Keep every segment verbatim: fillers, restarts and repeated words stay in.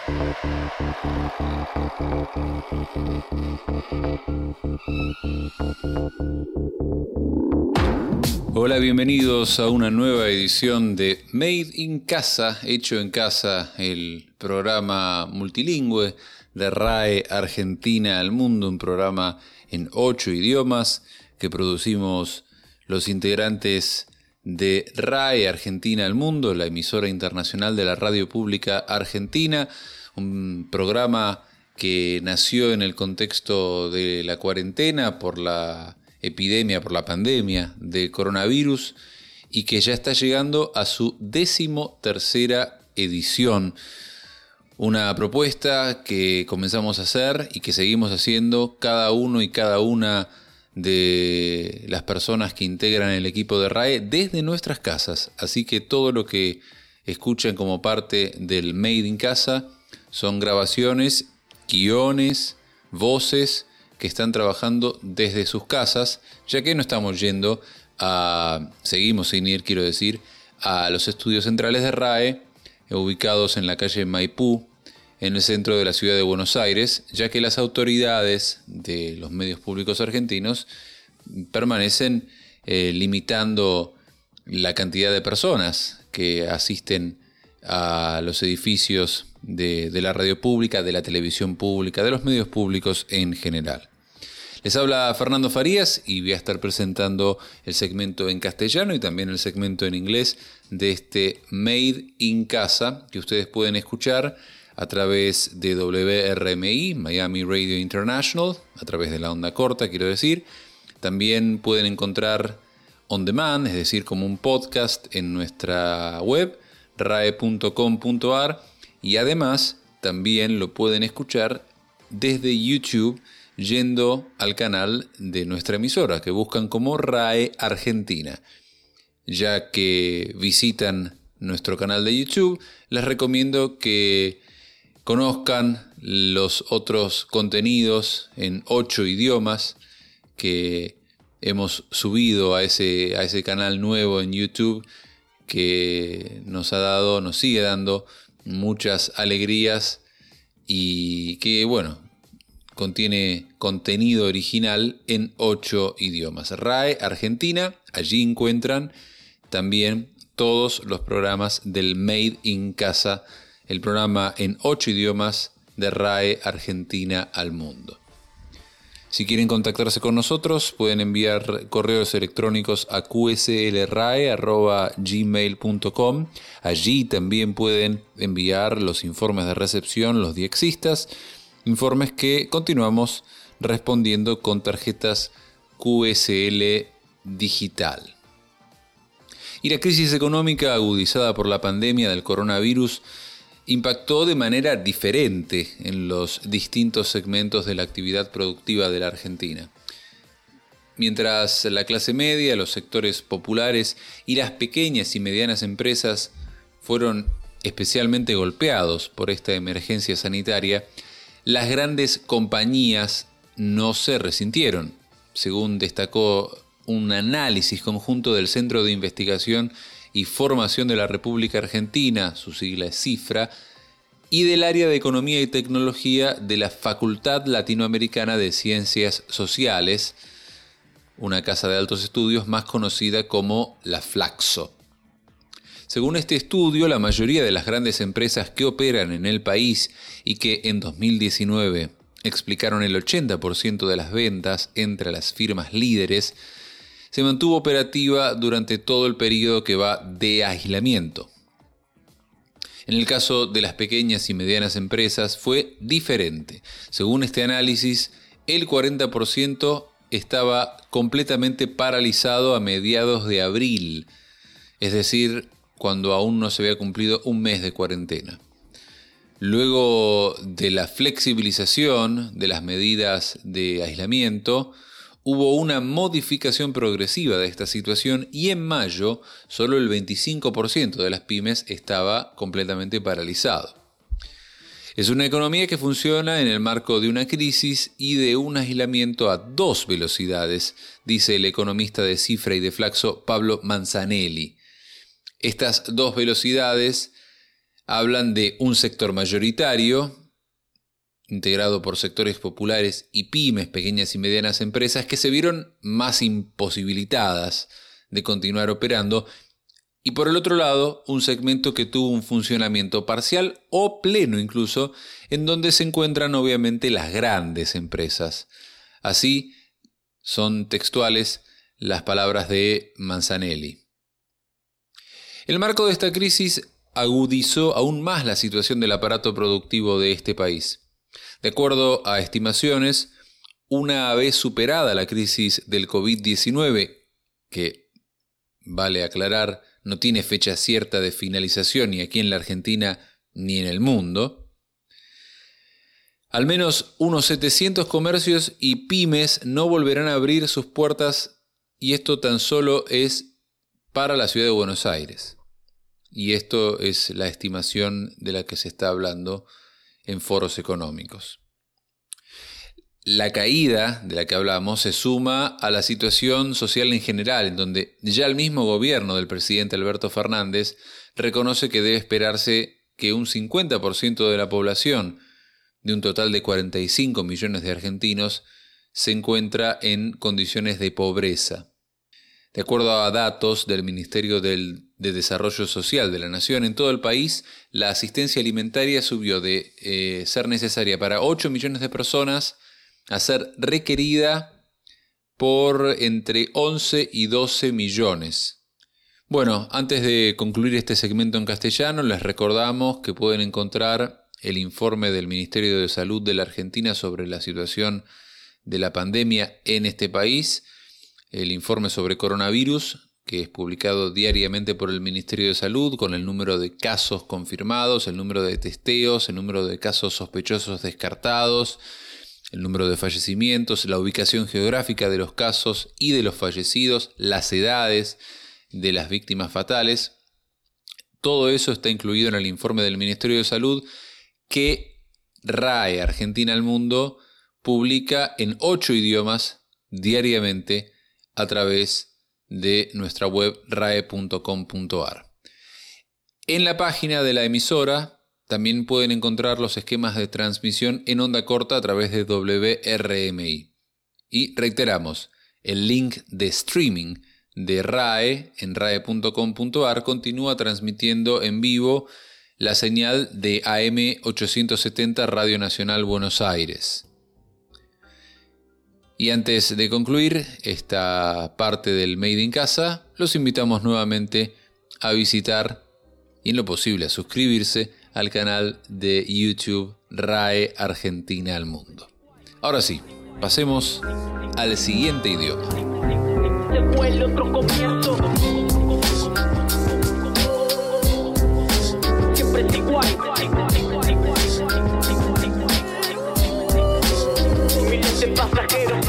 Hola, bienvenidos a una nueva edición de Made in Casa, hecho en casa, el programa multilingüe de R A E Argentina al Mundo, un programa en ocho idiomas que producimos los integrantes de R A E Argentina al Mundo, la emisora internacional de la radio pública argentina, un programa que nació en el contexto de la cuarentena por la epidemia, por la pandemia de coronavirus y que ya está llegando a su décimo tercera edición. Una propuesta que comenzamos a hacer y que seguimos haciendo cada uno y cada una de las personas que integran el equipo de R A E desde nuestras casas. Así que todo lo que escuchan como parte del Made in Casa son grabaciones, guiones, voces que están trabajando desde sus casas, ya que no estamos yendo a, seguimos sin ir, quiero decir, a los estudios centrales de R A E, ubicados en la calle Maipú, en el centro de la ciudad de Buenos Aires, ya que las autoridades de los medios públicos argentinos permanecen eh, limitando la cantidad de personas que asisten a los edificios de, de la radio pública, de la televisión pública, de los medios públicos en general. Les habla Fernando Farías y voy a estar presentando el segmento en castellano y también el segmento en inglés de este Made in Casa que ustedes pueden escuchar a través de W R M I, Miami Radio International, a través de la onda corta, quiero decir. También pueden encontrar on demand, es decir, como un podcast en nuestra web, rae punto com punto a r, y además también lo pueden escuchar desde YouTube yendo al canal de nuestra emisora, que buscan como R A E Argentina. Ya que visitan nuestro canal de YouTube, les recomiendo que conozcan los otros contenidos en ocho idiomas que hemos subido a ese, a ese canal nuevo en YouTube, que nos ha dado, nos sigue dando muchas alegrías y que, bueno, contiene contenido original en ocho idiomas. R A E Argentina, allí encuentran también todos los programas del Made in Casa, el programa en ocho idiomas de R A E Argentina al Mundo. Si quieren contactarse con nosotros, pueden enviar correos electrónicos a q s l r a e arroba gmail punto com. Allí también pueden enviar los informes de recepción, los diexistas, informes que continuamos respondiendo con tarjetas Q S L digital. Y la crisis económica agudizada por la pandemia del coronavirus impactó de manera diferente en los distintos segmentos de la actividad productiva de la Argentina. Mientras la clase media, los sectores populares y las pequeñas y medianas empresas fueron especialmente golpeados por esta emergencia sanitaria, las grandes compañías no se resintieron, según destacó un análisis conjunto del Centro de Investigación y Formación de la República Argentina, su sigla es CIFRA, y del área de Economía y Tecnología de la Facultad Latinoamericana de Ciencias Sociales, una casa de altos estudios más conocida como la Flaxo. Según este estudio, la mayoría de las grandes empresas que operan en el país y que en dos mil diecinueve explicaron el ochenta por ciento de las ventas entre las firmas líderes, se mantuvo operativa durante todo el periodo que va de aislamiento. En el caso de las pequeñas y medianas empresas fue diferente. Según este análisis, el cuarenta por ciento estaba completamente paralizado a mediados de abril, es decir, cuando aún no se había cumplido un mes de cuarentena. Luego de la flexibilización de las medidas de aislamiento, hubo una modificación progresiva de esta situación y en mayo solo el veinticinco por ciento de las pymes estaba completamente paralizado. Es una economía que funciona en el marco de una crisis y de un aislamiento a dos velocidades, dice el economista de Cifra y de Flaxo Pablo Manzanelli. Estas dos velocidades Hablan de un sector mayoritario, integrado por sectores populares y pymes, pequeñas y medianas empresas, que se vieron más imposibilitadas de continuar operando, y por el otro lado, un segmento que tuvo un funcionamiento parcial o pleno incluso, en donde se encuentran obviamente las grandes empresas. Así son textuales las palabras de Manzanelli. El marco de esta crisis agudizó aún más la situación del aparato productivo de este país. De acuerdo a estimaciones, una vez superada la crisis del covid diecinueve, que, vale aclarar, no tiene fecha cierta de finalización ni aquí en la Argentina ni en el mundo, al menos unos setecientos comercios y pymes no volverán a abrir sus puertas, y esto tan solo es para la ciudad de Buenos Aires. Y esto es la estimación de la que se está hablando en foros económicos. La caída de la que hablamos se suma a la situación social en general, en donde ya el mismo gobierno del presidente Alberto Fernández reconoce que debe esperarse que un cincuenta por ciento de la población, de un total de cuarenta y cinco millones de argentinos, se encuentra en condiciones de pobreza. De acuerdo a datos del Ministerio del, de Desarrollo Social de la Nación, en todo el país la asistencia alimentaria subió de eh, ser necesaria para ocho millones de personas a ser requerida por entre once y doce millones. Bueno, antes de concluir este segmento en castellano, les recordamos que pueden encontrar el informe del Ministerio de Salud de la Argentina sobre la situación de la pandemia en este país, el informe sobre coronavirus, que es publicado diariamente por el Ministerio de Salud, con el número de casos confirmados, el número de testeos, el número de casos sospechosos descartados, el número de fallecimientos, la ubicación geográfica de los casos y de los fallecidos, las edades de las víctimas fatales. Todo eso está incluido en el informe del Ministerio de Salud que RAE Argentina al Mundo publica en ocho idiomas diariamente a través de nuestra web rae punto com punto a r. En la página de la emisora también pueden encontrar los esquemas de transmisión en onda corta a través de W R M I. Y reiteramos, el link de streaming de RAE en rae punto com punto a r continúa transmitiendo en vivo la señal de A M ochocientos setenta Radio Nacional Buenos Aires. Y antes de concluir esta parte del Made in Casa, los invitamos nuevamente a visitar y en lo posible a suscribirse al canal de YouTube RAE Argentina al Mundo. Ahora sí, pasemos al siguiente idioma. Se fue el otro comienzo. Siempre es igual. Miles de pasajeros.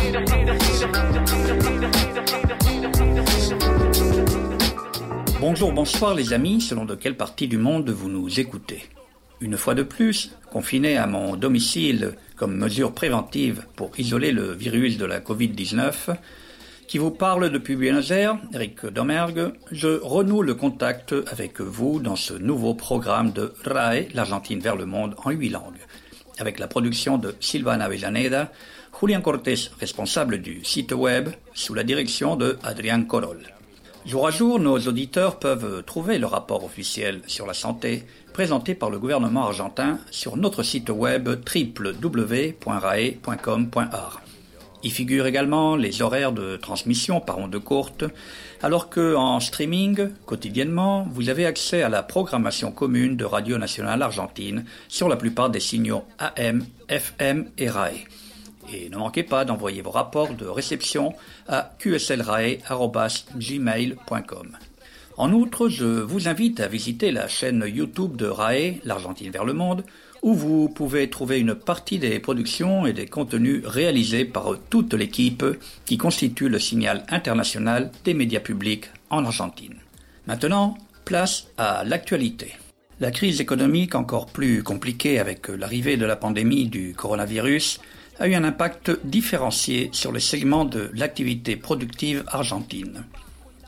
Bonjour, bonsoir les amis, selon de quelle partie du monde vous nous écoutez. Une fois de plus, confiné à mon domicile comme mesure préventive pour isoler le virus de la covid dix-neuf, qui vous parle depuis Buenos Aires, Eric Domergue, je renoue le contact avec vous dans ce nouveau programme de RAE, l'Argentine vers le monde en huit langues, avec la production de Silvana Avellaneda, Julián Cortés, responsable du site web, sous la direction de Adrián Corol. Jour à jour, nos auditeurs peuvent trouver le rapport officiel sur la santé présenté par le gouvernement argentin sur notre site web w w w point rae point com point a r. Y figurent également les horaires de transmission par ondes courtes, alors que en streaming, quotidiennement, vous avez accès à la programmation commune de Radio Nationale Argentine sur la plupart des signaux A M, F M et RAE. Et ne manquez pas d'envoyer vos rapports de réception à q s l rae arobase gmail point com. En outre, je vous invite à visiter la chaîne YouTube de RAE, l'Argentine vers le monde, où vous pouvez trouver une partie des productions et des contenus réalisés par toute l'équipe qui constitue le signal international des médias publics en Argentine. Maintenant, place à l'actualité. La crise économique encore plus compliquée avec l'arrivée de la pandémie du coronavirus a eu un impact différencié sur les segments de l'activité productive argentine.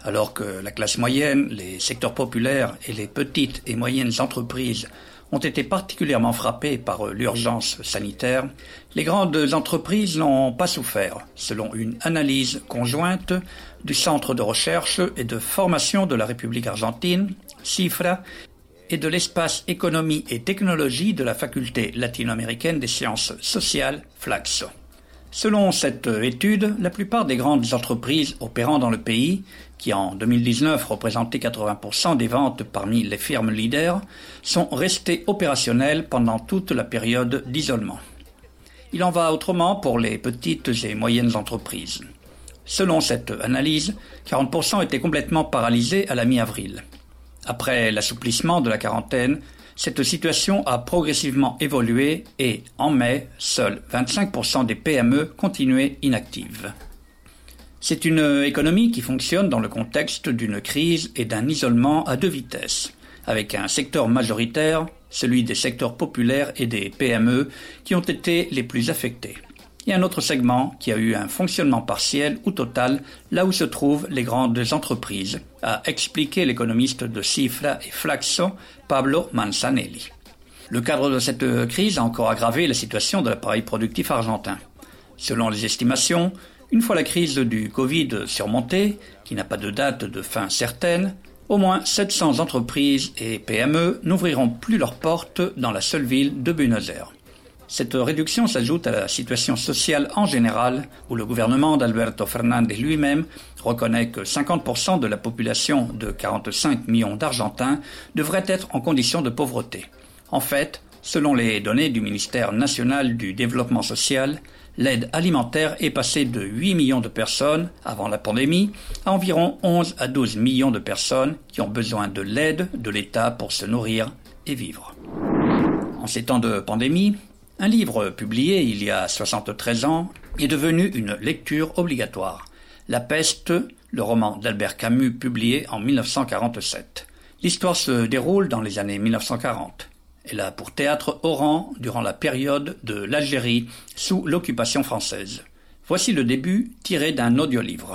Alors que la classe moyenne, les secteurs populaires et les petites et moyennes entreprises ont été particulièrement frappés par l'urgence sanitaire, les grandes entreprises n'ont pas souffert, selon une analyse conjointe du Centre de recherche et de formation de la République argentine, CIFRA, et de l'espace économie et technologie de la faculté latino-américaine des sciences sociales, Flaxo. Selon cette étude, la plupart des grandes entreprises opérant dans le pays, qui en deux mille dix-neuf représentaient quatre-vingts pour cent des ventes parmi les firmes leaders, sont restées opérationnelles pendant toute la période d'isolement. Il en va autrement pour les petites et moyennes entreprises. Selon cette analyse, quarante pour cent étaient complètement paralysés à la mi-avril. Après l'assouplissement de la quarantaine, cette situation a progressivement évolué et, en mai, seuls vingt-cinq pour cent des P M E continuaient inactives. C'est une économie qui fonctionne dans le contexte d'une crise et d'un isolement à deux vitesses, avec un secteur majoritaire, celui des secteurs populaires et des P M E, qui ont été les plus affectés, et un autre segment qui a eu un fonctionnement partiel ou total là où se trouvent les grandes entreprises, a expliqué l'économiste de Cifra et Flaxo, Pablo Manzanelli. Le cadre de cette crise a encore aggravé la situation de l'appareil productif argentin. Selon les estimations, une fois la crise du Covid surmontée, qui n'a pas de date de fin certaine, au moins sept cents entreprises et P M E n'ouvriront plus leurs portes dans la seule ville de Buenos Aires. Cette réduction s'ajoute à la situation sociale en général, où le gouvernement d'Alberto Fernández lui-même reconnaît que cinquante pour cent de la population de quarante-cinq millions d'Argentins devrait être en condition de pauvreté. En fait, selon les données du ministère national du développement social, l'aide alimentaire est passée de huit millions de personnes avant la pandémie à environ onze à douze millions de personnes qui ont besoin de l'aide de l'État pour se nourrir et vivre. En ces temps de pandémie, un livre publié il y a soixante-treize ans est devenu une lecture obligatoire. La peste, le roman d'Albert Camus publié en mille neuf cent quarante-sept. L'histoire se déroule dans les années mille neuf cent quarante. Elle a pour théâtre Oran durant la période de l'Algérie sous l'occupation française. Voici le début tiré d'un audiolivre.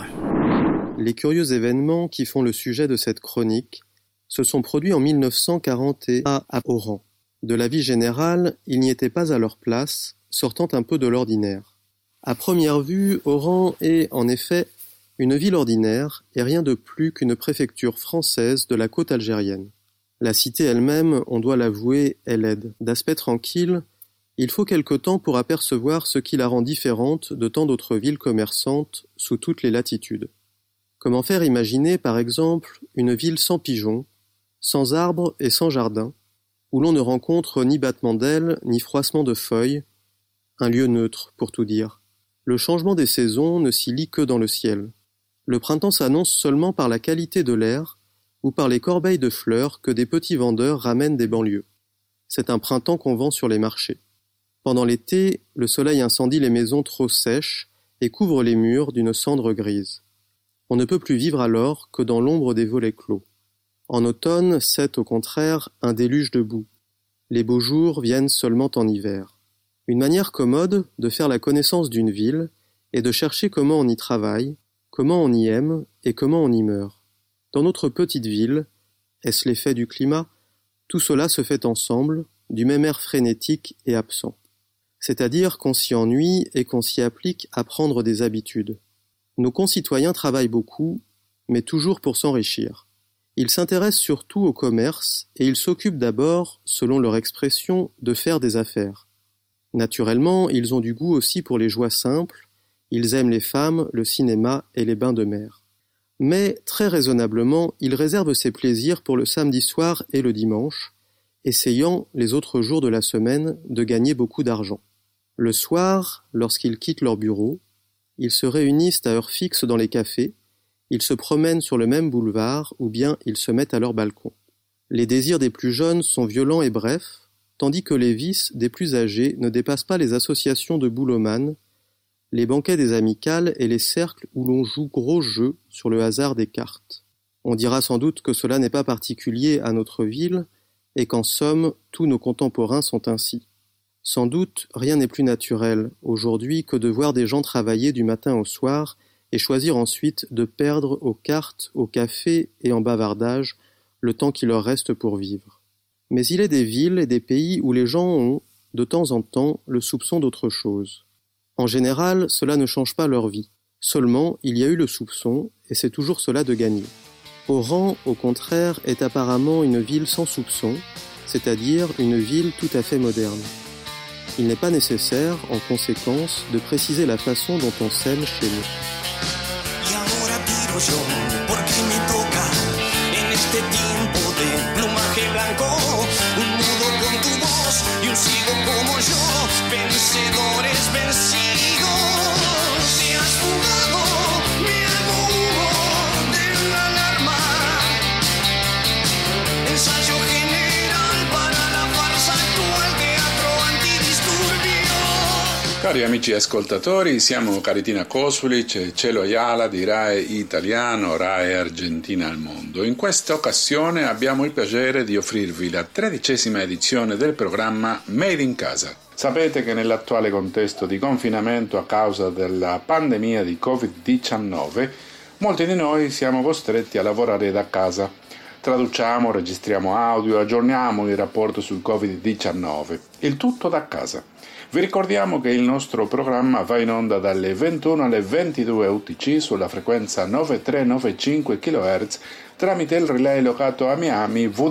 Les curieux événements qui font le sujet de cette chronique se sont produits en mille neuf cent quarante et un à Oran. De la vie générale, ils n'y étaient pas à leur place, sortant un peu de l'ordinaire. À première vue, Oran est, en effet, une ville ordinaire et rien de plus qu'une préfecture française de la côte algérienne. La cité elle-même, on doit l'avouer, est laide. D'aspect tranquille, il faut quelque temps pour apercevoir ce qui la rend différente de tant d'autres villes commerçantes sous toutes les latitudes. Comment faire imaginer, par exemple, une ville sans pigeons, sans arbres et sans jardin, où l'on ne rencontre ni battement d'ailes, ni froissement de feuilles, un lieu neutre, pour tout dire. Le changement des saisons ne s'y lit que dans le ciel. Le printemps s'annonce seulement par la qualité de l'air ou par les corbeilles de fleurs que des petits vendeurs ramènent des banlieues. C'est un printemps qu'on vend sur les marchés. Pendant l'été, le soleil incendie les maisons trop sèches et couvre les murs d'une cendre grise. On ne peut plus vivre alors que dans l'ombre des volets clos. En automne, c'est au contraire un déluge de boue. Les beaux jours viennent seulement en hiver. Une manière commode de faire la connaissance d'une ville est de chercher comment on y travaille, comment on y aime et comment on y meurt. Dans notre petite ville, est-ce l'effet du climat? Tout cela se fait ensemble, du même air frénétique et absent. C'est-à-dire qu'on s'y ennuie et qu'on s'y applique à prendre des habitudes. Nos concitoyens travaillent beaucoup, mais toujours pour s'enrichir. Ils s'intéressent surtout au commerce et ils s'occupent d'abord, selon leur expression, de faire des affaires. Naturellement, ils ont du goût aussi pour les joies simples, ils aiment les femmes, le cinéma et les bains de mer. Mais, très raisonnablement, ils réservent ces plaisirs pour le samedi soir et le dimanche, essayant, les autres jours de la semaine, de gagner beaucoup d'argent. Le soir, lorsqu'ils quittent leur bureau, ils se réunissent à heure fixe dans les cafés, ils se promènent sur le même boulevard ou bien ils se mettent à leur balcon. Les désirs des plus jeunes sont violents et brefs, tandis que les vices des plus âgés ne dépassent pas les associations de boulomanes, les banquets des amicales et les cercles où l'on joue gros jeu sur le hasard des cartes. On dira sans doute que cela n'est pas particulier à notre ville et qu'en somme, tous nos contemporains sont ainsi. Sans doute, rien n'est plus naturel aujourd'hui que de voir des gens travailler du matin au soir et et choisir ensuite de perdre aux cartes, au café et en bavardage le temps qui leur reste pour vivre. Mais il est des villes et des pays où les gens ont, de temps en temps, le soupçon d'autre chose. En général, cela ne change pas leur vie. Seulement, il y a eu le soupçon, et c'est toujours cela de gagner. Oran, au contraire, est apparemment une ville sans soupçon, c'est-à-dire une ville tout à fait moderne. Il n'est pas nécessaire, en conséquence, de préciser la façon dont on s'aime chez nous. Y ahora tiro yo, porque me toca en este tiempo de plumaje blanco, un mudo con tu voz y un ciego como yo, vencedores vencidos. Te has fugado, mi alma hubo de una alarma, ensayo general para la farsa actual, teatro antidisturbio. Cari amici ascoltatori, siamo Caritina Kosulic e Cielo Ayala di RAE Italiano, RAE Argentina al Mondo. In questa occasione abbiamo il piacere di offrirvi la tredicesima edizione del programma Made in Casa. Sapete che nell'attuale contesto di confinamento a causa della pandemia di covid diciannove, molti di noi siamo costretti a lavorare da casa. Traduciamo, registriamo audio, aggiorniamo il rapporto sul covid diciannove. Il tutto da casa. Vi ricordiamo che il nostro programma va in onda dalle ventuno alle ventidue U T C sulla frequenza nove tre nove cinque chilohertz tramite il relay locato a Miami W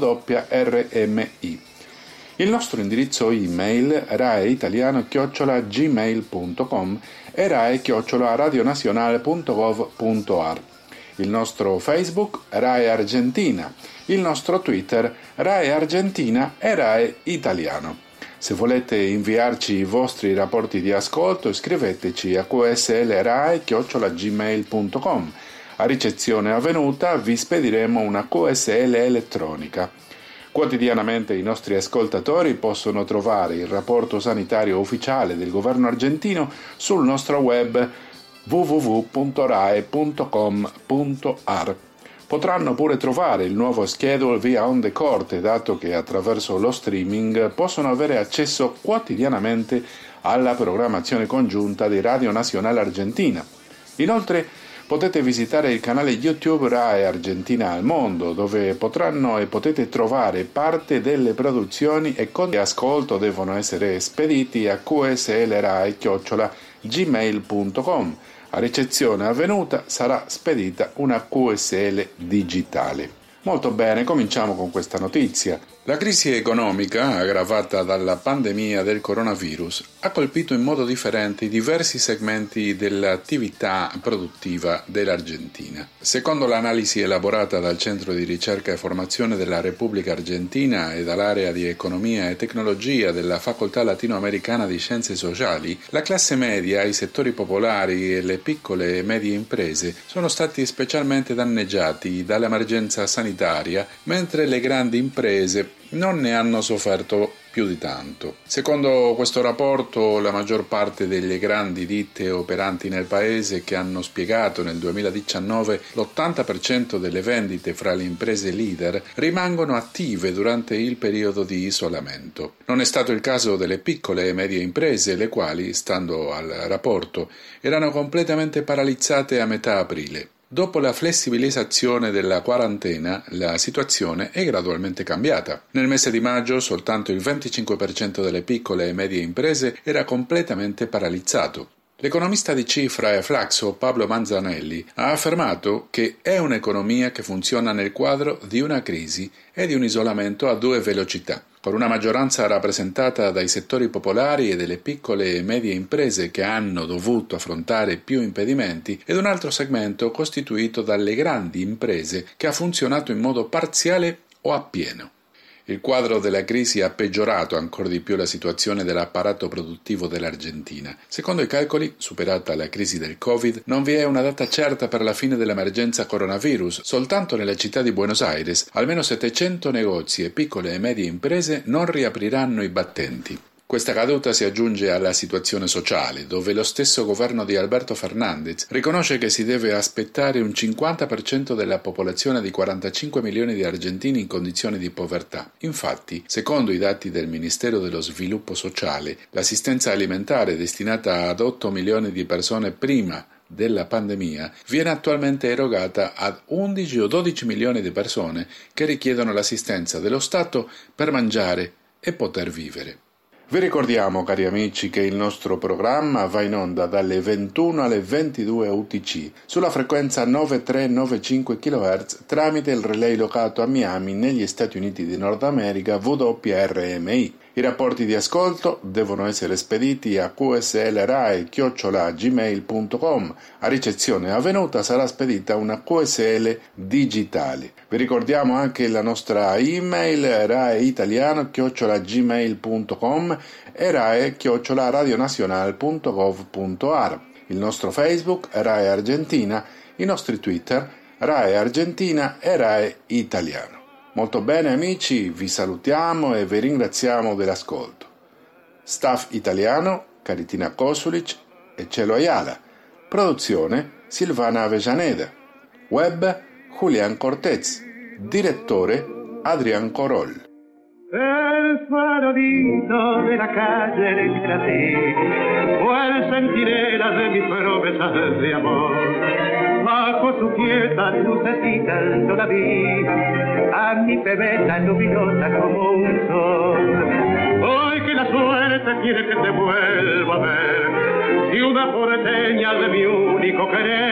R M I. Il nostro indirizzo email raeitaliano chiocciola gmail punto com e rae chiocciola radionazionale punto gov punto a r. Il nostro Facebook RAE Argentina, il nostro Twitter RAE Argentina e RAE Italiano. Se volete inviarci i vostri rapporti di ascolto, scriveteci a qslrae chiocciola gmail punto com. A ricezione avvenuta vi spediremo una Q S L elettronica. Quotidianamente i nostri ascoltatori possono trovare il rapporto sanitario ufficiale del governo argentino sul nostro web w w w punto rae punto com punto a r. Potranno pure trovare il nuovo schedule via onde corte, dato che attraverso lo streaming possono avere accesso quotidianamente alla programmazione congiunta di Radio Nazionale Argentina. Inoltre potete visitare il canale YouTube RAE Argentina al Mondo, dove potranno e potete trovare parte delle produzioni e con ascolto devono essere spediti a qslrae chiocciola gmail punto com. A ricezione avvenuta sarà spedita una Q S L digitale. Molto bene, cominciamo con questa notizia. La crisi economica, aggravata dalla pandemia del coronavirus, ha colpito in modo differente i diversi segmenti dell'attività produttiva dell'Argentina. Secondo l'analisi elaborata dal Centro di Ricerca e Formazione della Repubblica Argentina e dall'area di Economia e Tecnologia della Facoltà Latinoamericana di Scienze Sociali, la classe media, i settori popolari e le piccole e medie imprese sono stati specialmente danneggiati dall'emergenza sanitaria, mentre le grandi imprese non ne hanno sofferto più di tanto. Secondo questo rapporto, la maggior parte delle grandi ditte operanti nel paese, che hanno spiegato nel duemiladiciannove l'ottanta per cento delle vendite fra le imprese leader, rimangono attive durante il periodo di isolamento. Non è stato il caso delle piccole e medie imprese, le quali, stando al rapporto, erano completamente paralizzate a metà aprile. Dopo la flessibilizzazione della quarantena, la situazione è gradualmente cambiata. Nel mese di maggio soltanto il venticinque per cento delle piccole e medie imprese era completamente paralizzato. L'economista di Cifra e Flaxo Pablo Manzanelli ha affermato che è un'economia che funziona nel quadro di una crisi e di un isolamento a due velocità, con una maggioranza rappresentata dai settori popolari e delle piccole e medie imprese che hanno dovuto affrontare più impedimenti, ed un altro segmento costituito dalle grandi imprese che ha funzionato in modo parziale o appieno. Il quadro della crisi ha peggiorato ancora di più la situazione dell'apparato produttivo dell'Argentina. Secondo i calcoli, superata la crisi del Covid, non vi è una data certa per la fine dell'emergenza coronavirus. Soltanto nella città di Buenos Aires, almeno settecento negozi e piccole e medie imprese non riapriranno i battenti. Questa caduta si aggiunge alla situazione sociale, dove lo stesso governo di Alberto Fernández riconosce che si deve aspettare un cinquanta per cento della popolazione di quarantacinque milioni di argentini in condizioni di povertà. Infatti, secondo i dati del Ministero dello Sviluppo Sociale, l'assistenza alimentare destinata ad otto milioni di persone prima della pandemia viene attualmente erogata ad undici o dodici milioni di persone che richiedono l'assistenza dello Stato per mangiare e poter vivere. Vi ricordiamo, cari amici, che il nostro programma va in onda dalle ventuno alle ventidue U T C sulla frequenza nove tre nove cinque chilohertz tramite il relay locato a Miami negli Stati Uniti di Nord America W R M I. I rapporti di ascolto devono essere spediti a q s l rae chiocciola gmail punto com. A ricezione avvenuta sarà spedita una Q S L digitale. Vi ricordiamo anche la nostra email raeitaliano chiocciola gmail punto com e rae chiocciola radionazionale punto gov punto a r. Il nostro Facebook Rae Argentina, i nostri Twitter Rae Argentina e Rae Italiano. Molto bene amici, vi salutiamo e vi ringraziamo dell'ascolto. Staff italiano Caritina Kosulic e Celo Ayala. Produzione Silvana Avellaneda. Web Julián Cortez. Direttore Adrián Corol. El farolito de la calle del Brasil fue el centinela de mis promesas de amor. Bajo su quieta lucecita yo la vi, a mi pebeta luminosa como un sol. Hoy que la suerte quiere que te vuelva a ver, y una porteña de mi único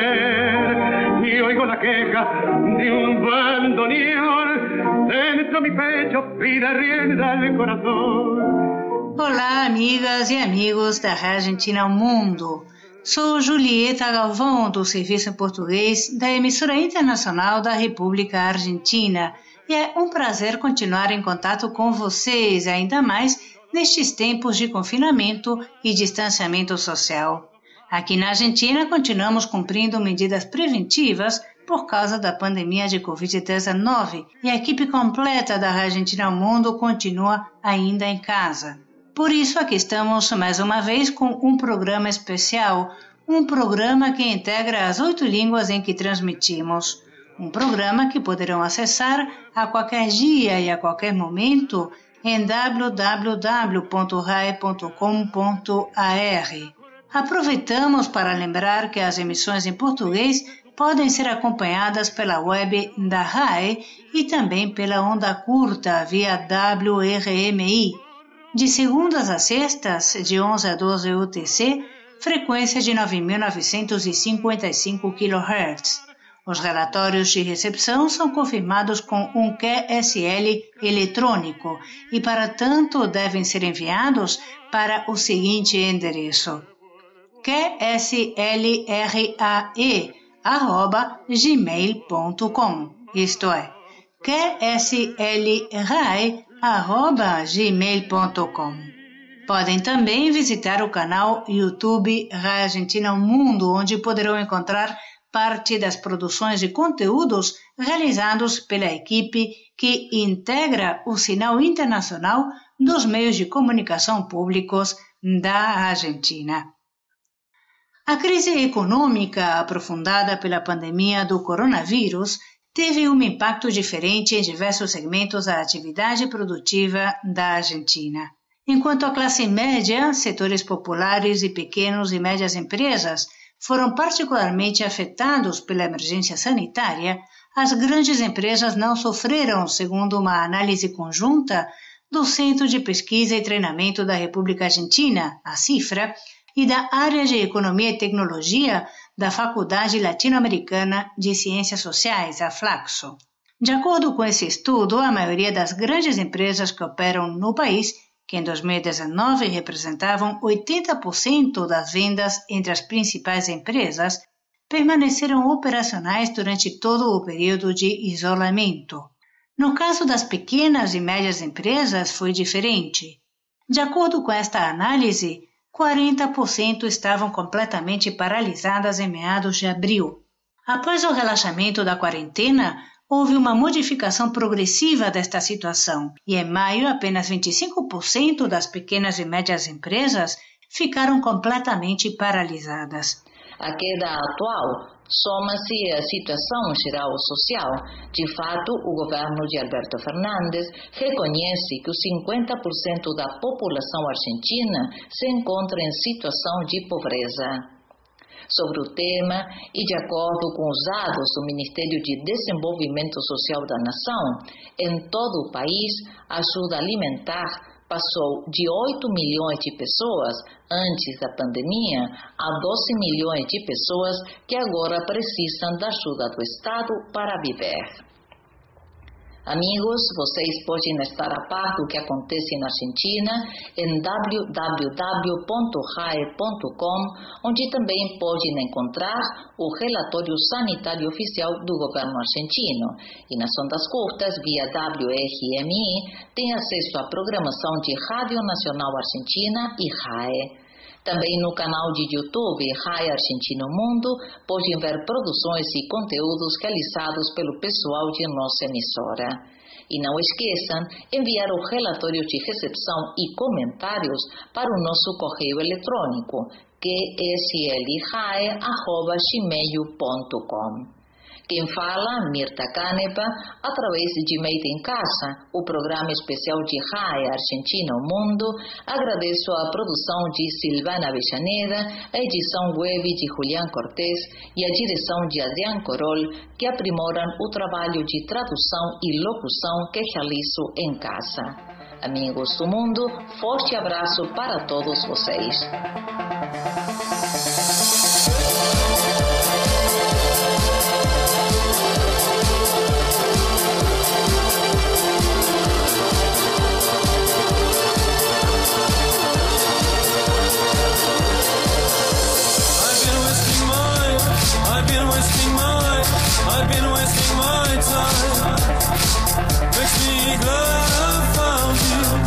querer, y oigo la queja de un bandoneón, dentro mi pecho pide rienda al corazón. Olá, amigas e amigos da Rádio Argentina ao Mundo. Sou Julieta Galvão, do Serviço em Português da Emissora Internacional da República Argentina, e é um prazer continuar em contato com vocês, ainda mais nestes tempos de confinamento e distanciamento social. Aqui na Argentina, continuamos cumprindo medidas preventivas por causa da pandemia de covid dezenove e a equipe completa da Rádio Argentina ao Mundo continua ainda em casa. Por isso, aqui estamos mais uma vez com um programa especial, um programa que integra as oito línguas em que transmitimos. Um programa que poderão acessar a qualquer dia e a qualquer momento em w w w ponto rae ponto com ponto a r. Aproveitamos para lembrar que as emissões em português podem ser acompanhadas pela web da Rae e também pela onda curta via W R M I. De segundas a sextas, de onze a doze U T C, frequência de nove mil novecentos e cinquenta e cinco quilohertz. Os relatórios de recepção são confirmados com um Q S L eletrônico e, para tanto, devem ser enviados para o seguinte endereço: q s l r a e arroba gmail ponto com, isto é, q s l r a e arroba gmail ponto com. Podem também visitar o canal YouTube Rae Argentina ao Mundo, onde poderão encontrar parte das produções de conteúdos realizados pela equipe que integra o sinal internacional dos meios de comunicação públicos da Argentina. A crise econômica aprofundada pela pandemia do coronavírus teve um impacto diferente em diversos segmentos da atividade produtiva da Argentina. Enquanto a classe média, setores populares e pequenos e médias empresas foram particularmente afetados pela emergência sanitária, as grandes empresas não sofreram, segundo uma análise conjunta do Centro de Pesquisa e Treinamento da República Argentina, a CIFRA, e da área de Economia e Tecnologia da Faculdade Latino-Americana de Ciências Sociais, a Flaxo. De acordo com esse estudo, a maioria das grandes empresas que operam no país, que em dois mil e dezenove representavam oitenta por cento das vendas entre as principais empresas, permaneceram operacionais durante todo o período de isolamento. No caso das pequenas e médias empresas, foi diferente. De acordo com esta análise, quarenta por cento estavam completamente paralisadas em meados de abril. Após o relaxamento da quarentena, houve uma modificação progressiva desta situação e em maio apenas vinte e cinco por cento das pequenas e médias empresas ficaram completamente paralisadas. A queda atual soma-se à situação geral social. De fato, o governo de Alberto Fernández reconhece que os cinquenta por cento da população argentina se encontra em situação de pobreza. sobre o tema e, de acordo com os dados do Ministério de Desenvolvimento Social da Nação, em todo o país, a ajuda alimentar passou de oito milhões de pessoas antes da pandemia a doze milhões de pessoas que agora precisam da ajuda do Estado para viver. Amigos, vocês podem estar a par do que acontece na Argentina em w w w ponto r a e ponto com, onde também podem encontrar o relatório sanitário oficial do governo argentino. E nas ondas curtas, via W R M I, tem acesso à programação de Rádio Nacional Argentina e R A E. Também no canal de YouTube R A E Argentina Mundo, podem ver produções e conteúdos realizados pelo pessoal de nossa emissora. E não esqueçam enviar o relatório de recepção e comentários para o nosso correio eletrônico, q s l r a e arroba gmail ponto com. Quem fala, Mirta Canepa, através de Made in Casa, o programa especial de R A E Argentina ao Mundo. Agradeço a produção de Silvana Avellaneda, a edição web de Julián Cortés e a direção de Adrián Corol, que aprimoram o trabalho de tradução e locução que realizo em casa. Amigos do mundo, forte abraço para todos vocês. I've been wasting my time. Makes me glad I found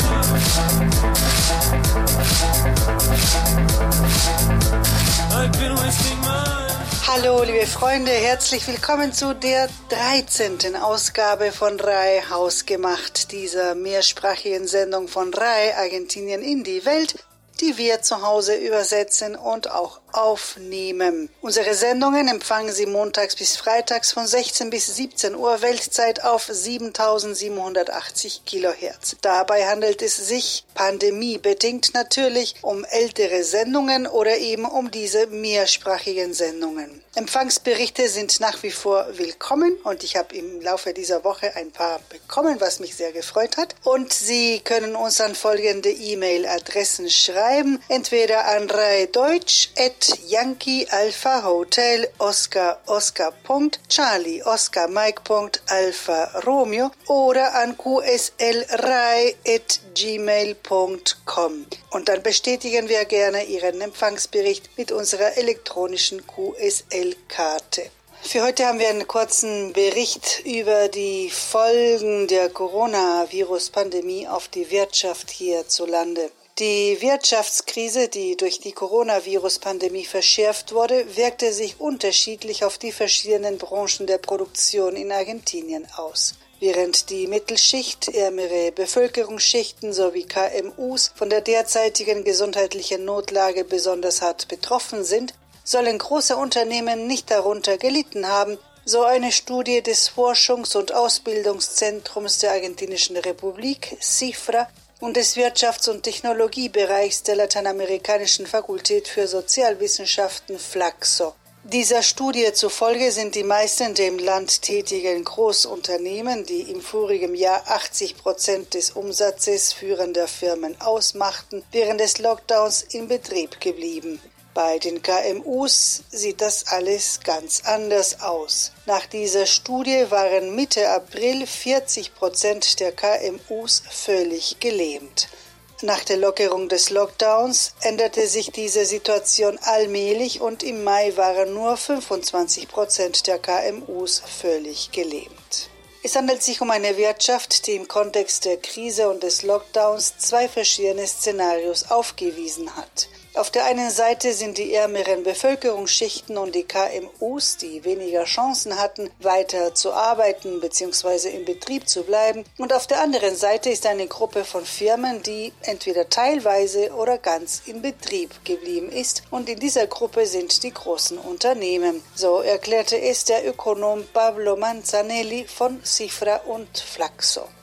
you. I've been wasting my Hallo liebe Freunde, herzlich willkommen zu der dreizehnten Ausgabe von R A E Hausgemacht, dieser mehrsprachigen Sendung von R A E Argentinien in die Welt, die wir zu Hause übersetzen und auch aufnehmen. Unsere Sendungen empfangen Sie montags bis freitags von sechzehn bis siebzehn Uhr Weltzeit auf siebentausendsiebenhundertachtzig Kilohertz. Dabei handelt es sich, pandemiebedingt natürlich, um ältere Sendungen oder eben um diese mehrsprachigen Sendungen. Empfangsberichte sind nach wie vor willkommen und ich habe im Laufe dieser Woche ein paar bekommen, was mich sehr gefreut hat. Und Sie können uns an folgende E-Mail-Adressen schreiben, entweder an raideutsch at yankee alpha hotel oscar oscar punkt charlie oscar mike punkt alpha romeo oder an q s l rai at gmail punkt com. Und dann bestätigen wir gerne Ihren Empfangsbericht mit unserer elektronischen Q S L-Karte. Für heute haben wir einen kurzen Bericht über die Folgen der Coronavirus-Pandemie auf die Wirtschaft hierzulande. Die Wirtschaftskrise, die durch die Coronavirus-Pandemie verschärft wurde, wirkte sich unterschiedlich auf die verschiedenen Branchen der Produktion in Argentinien aus. Während die Mittelschicht, ärmere Bevölkerungsschichten sowie K M Us von der derzeitigen gesundheitlichen Notlage besonders hart betroffen sind, sollen große Unternehmen nicht darunter gelitten haben, so eine Studie des Forschungs- und Ausbildungszentrums der Argentinischen Republik, CIFRA, und des Wirtschafts- und Technologiebereichs der Lateinamerikanischen Fakultät für Sozialwissenschaften, FLACSO. Dieser Studie zufolge sind die meisten der im Land tätigen Großunternehmen, die im vorigen Jahr achtzig Prozent des Umsatzes führender Firmen ausmachten, während des Lockdowns in Betrieb geblieben. Bei den K M Us sieht das alles ganz anders aus. Nach dieser Studie waren Mitte April vierzig Prozent der K M Us völlig gelähmt. Nach der Lockerung des Lockdowns änderte sich diese Situation allmählich und im Mai waren nur fünfundzwanzig Prozent der K M Us völlig gelähmt. Es handelt sich um eine Wirtschaft, die im Kontext der Krise und des Lockdowns zwei verschiedene Szenarios aufgewiesen hat. Auf der einen Seite sind die ärmeren Bevölkerungsschichten und die K M Us, die weniger Chancen hatten, weiter zu arbeiten bzw. im Betrieb zu bleiben. Und auf der anderen Seite ist eine Gruppe von Firmen, die entweder teilweise oder ganz in Betrieb geblieben ist. Und in dieser Gruppe sind die großen Unternehmen. So erklärte es der Ökonom Pablo Manzanelli von CIFRA und FLACSO.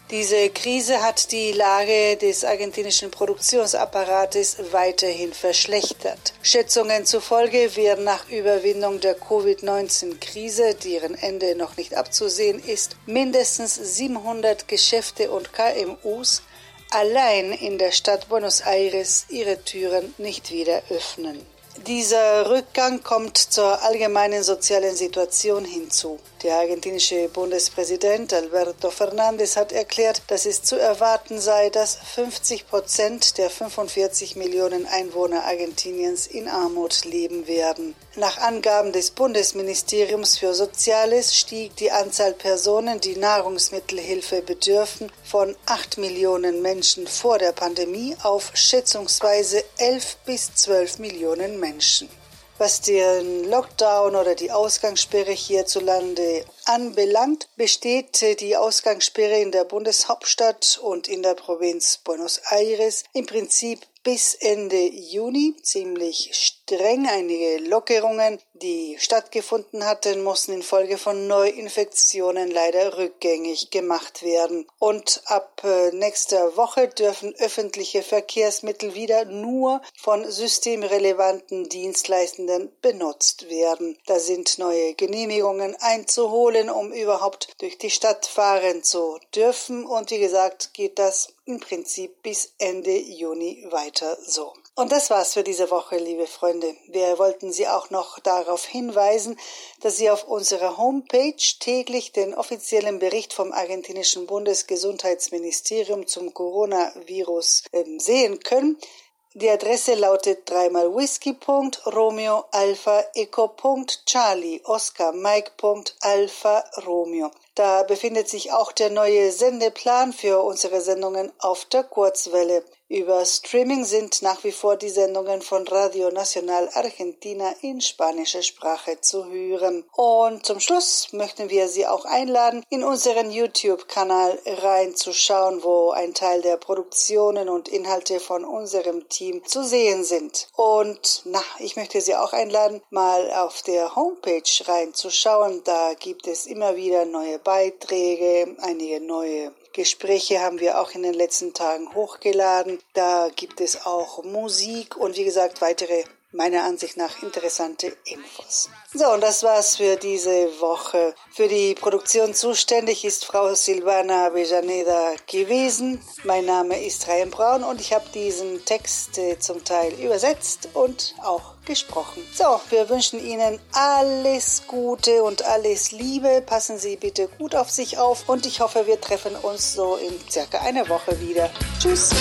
Diese Krise hat die Lage des argentinischen Produktionsapparates weiterhin verschlechtert. Schätzungen zufolge werden nach Überwindung der Covid neunzehn Krise, deren Ende noch nicht abzusehen ist, mindestens siebenhundert Geschäfte und K M Us allein in der Stadt Buenos Aires ihre Türen nicht wieder öffnen. Dieser Rückgang kommt zur allgemeinen sozialen Situation hinzu. Der argentinische Bundespräsident Alberto Fernández hat erklärt, dass es zu erwarten sei, dass fünfzig Prozent der fünfundvierzig Millionen Einwohner Argentiniens in Armut leben werden. Nach Angaben des Bundesministeriums für Soziales stieg die Anzahl Personen, die Nahrungsmittelhilfe bedürfen, von acht Millionen Menschen vor der Pandemie auf schätzungsweise elf bis zwölf Millionen Menschen. Was den Lockdown oder die Ausgangssperre hierzulande anbelangt, besteht die Ausgangssperre in der Bundeshauptstadt und in der Provinz Buenos Aires im Prinzip bis Ende Juni, ziemlich streng. Einige Lockerungen, die stattgefunden hatten, mussten infolge von Neuinfektionen leider rückgängig gemacht werden. Und ab nächster Woche dürfen öffentliche Verkehrsmittel wieder nur von systemrelevanten Dienstleistenden benutzt werden. Da sind neue Genehmigungen einzuholen, um überhaupt durch die Stadt fahren zu dürfen. Und wie gesagt, geht das im Prinzip bis Ende Juni weiter so. Und das war's für diese Woche, liebe Freunde. Wir wollten Sie auch noch darauf hinweisen, dass Sie auf unserer Homepage täglich den offiziellen Bericht vom argentinischen Bundesgesundheitsministerium zum Coronavirus äh, sehen können. Die Adresse lautet dreimal whisky punkt romeo alpha echo punkt charlie oscar mike punkt alpha romeo. Da befindet sich auch der neue Sendeplan für unsere Sendungen auf der Kurzwelle. Über Streaming sind nach wie vor die Sendungen von Radio Nacional Argentina in spanischer Sprache zu hören. Und zum Schluss möchten wir Sie auch einladen, in unseren YouTube-Kanal reinzuschauen, wo ein Teil der Produktionen und Inhalte von unserem Team zu sehen sind. Und na, ich möchte Sie auch einladen, mal auf der Homepage reinzuschauen. Da gibt es immer wieder neue Beiträge, einige neue Gespräche haben wir auch in den letzten Tagen hochgeladen. Da gibt es auch Musik und wie gesagt weitere, meiner Ansicht nach, interessante Infos. So, und das war's für diese Woche. Für die Produktion zuständig ist Frau Silvana Avellaneda gewesen. Mein Name ist Ryan Braun und ich habe diesen Text äh, zum Teil übersetzt und auch gesprochen. So, wir wünschen Ihnen alles Gute und alles Liebe. Passen Sie bitte gut auf sich auf und ich hoffe, wir treffen uns so in circa einer Woche wieder. Tschüss.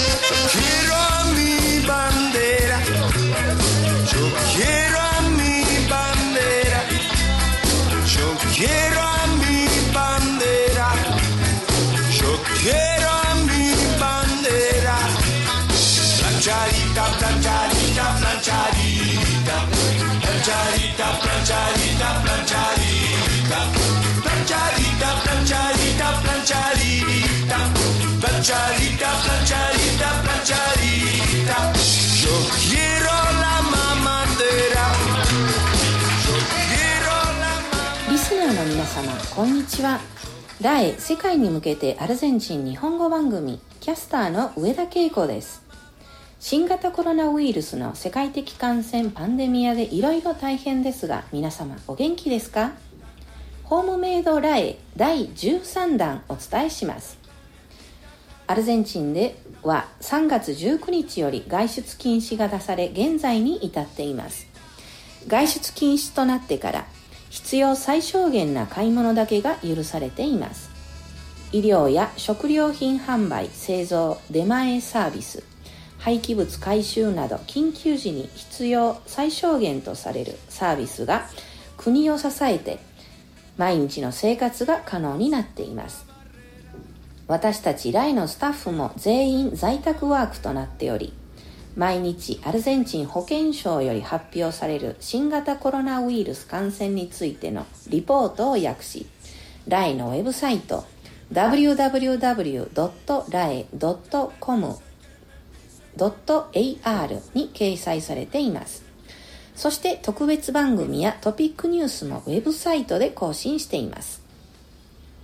Yo quiero a mi bandera, yo quiero a mi bandera, yo quiero a mi bandera. Planchadita, planchadita, planchadita, planchadita, planchadita, planchadita, planchadita, planchadita, planchadita, planchadita, planchadita, planchadita. Yo quiero la mamadera. Yo quiero la mamadera. リスナーの皆様、こんにちは。ラエ世界に向けてアルゼンチン日本語番組キャスターの上田恵子です。新型コロナウイルスの世界的感染パンデミアでいろいろ大変ですが、皆様お元気ですか？ホームメイドラエだいじゅうさんだんお伝えします。アルゼンチンではさんがつじゅうくにちより外出禁止が出され、現在に至っています。外出禁止となってから必要最小限な買い物だけが許されています。医療や食料品販売、製造、出前サービス、廃棄物回収など緊急時に必要最小限とされるサービスが国を支えて毎日の生活が可能になっています。私たちライのスタッフも全員在宅ワークとなっており、毎日アルゼンチン保健省より発表される新型コロナウイルス感染についてのリポートを訳し、ライのウェブサイト ダブリューダブリューダブリュードットライドットコムドットエーアール に掲載されています。そして特別番組やトピックニュースもウェブサイトで更新しています。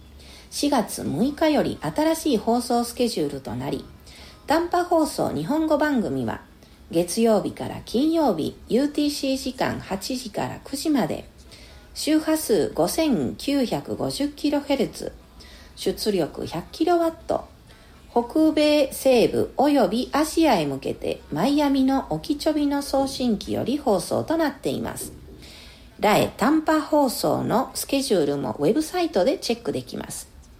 しがつむいかより新しい放送スケジュールとなり、短波放送日本語番組は月曜日から金曜日 ユーティーシー 時間はちじからくじまで、周波数 ごせんきゅうひゃくごじゅっキロヘルツ、出力 ひゃくキロワット、北米西部およびアジアへ向けてマイアミのオキチョビの送信機より放送となっています。ラエ短波放送のスケジュールもウェブサイトでチェックできます